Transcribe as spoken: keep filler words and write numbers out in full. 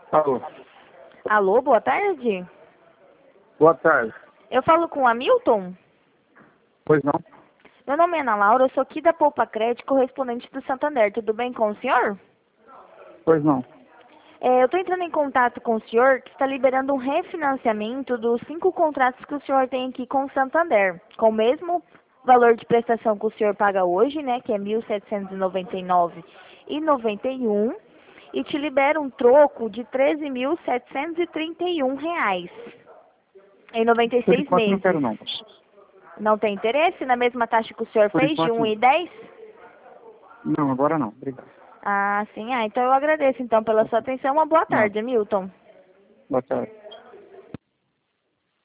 Alô, Alô, boa tarde. boa tarde. Eu falo com o Hamilton. Pois não? Meu nome é Ana Laura, eu sou aqui da Poupa Crédito, correspondente do Santander. Tudo bem com o senhor? Pois não. É, eu estou entrando em contato com o senhor que está liberando um refinanciamento dos cinco contratos que o senhor tem aqui com o Santander, com o mesmo valor de prestação que o senhor paga hoje, né, que é mil setecentos e noventa e nove reais e noventa e um centavos, e te libera um troco de treze mil setecentos e trinta e um reais em noventa e Por seis enquanto não quero meses. não. Não tem interesse na mesma taxa que o senhor Por fez, de enquanto um não. e dez? Não, agora não. Obrigado. Ah, sim. Ah, então eu agradeço então pela sua atenção. Uma boa Não, tarde, Milton. boa tarde.